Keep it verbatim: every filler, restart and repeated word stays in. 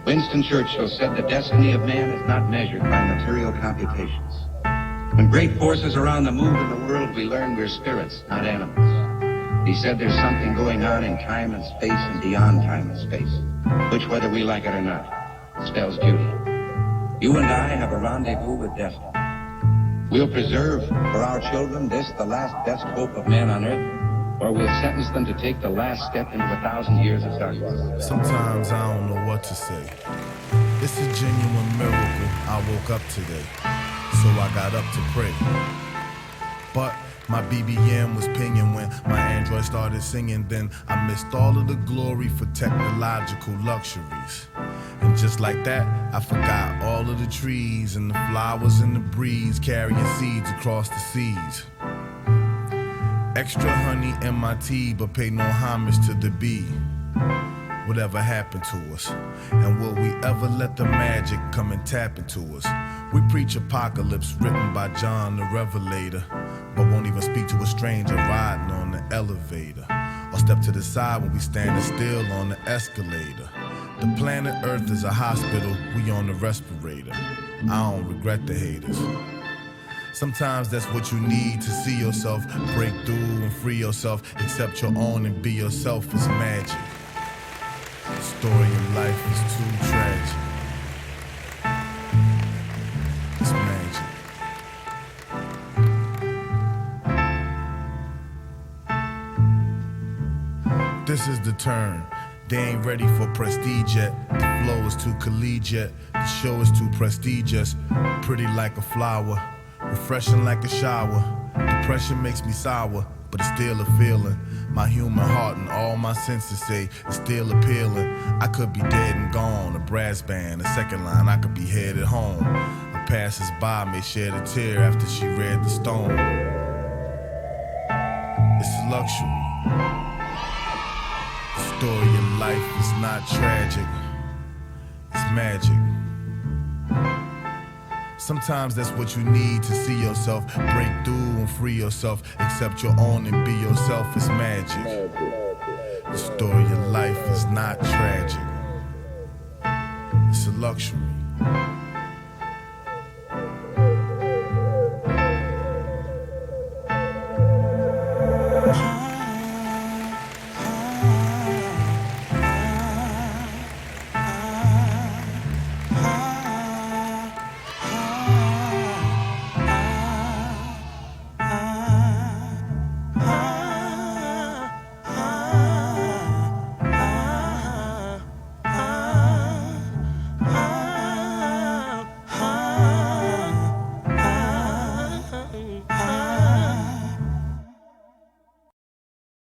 Winston Churchill said the destiny of man is not measured by material computations. When great forces are on the move in the world, we learn we're spirits, not animals. He said there's something going on in time and space and beyond time and space, which, whether we like it or not, spells beauty. You and I have a rendezvous with destiny. We'll preserve for our children this, the last best hope of man on earth, or we'll sentence them to take the last step into a thousand years of darkness. Sometimes I don't know what to say. It's a genuine miracle I woke up today, so I got up to pray. But my B B M was pinging when my Android started singing. Then I missed all of the glory for technological luxuries. And just like that, I forgot all of the trees and the flowers in the breeze carrying seeds across the seas. Extra honey in my tea, but pay no homage to the bee. Whatever happened to us? And will we ever let the magic come and tap into us? We preach apocalypse written by John the Revelator, but won't even speak to a stranger riding on the elevator, or step to the side when we standing still on the escalator. The planet Earth is a hospital, we on the respirator. I don't regret the haters. Sometimes that's what you need to see yourself, break through and free yourself, accept your own and be yourself is magic. The story of life is too tragic. It's magic. This is the turn. They ain't ready for prestige yet. The flow is too collegiate. The show is too prestigious. Pretty like a flower, refreshing like a shower. Depression makes me sour, but it's still a feeling. My human heart and all my senses say it's still appealing. I could be dead and gone, a brass band, a second line, I could be headed home. A passersby may shed a tear after she read the stone. It's a luxury. The story of life is not tragic, it's magic. Sometimes that's what you need to see yourself, break through and free yourself, accept your own and be yourself, it's magic. The story of life is not tragic, it's a luxury.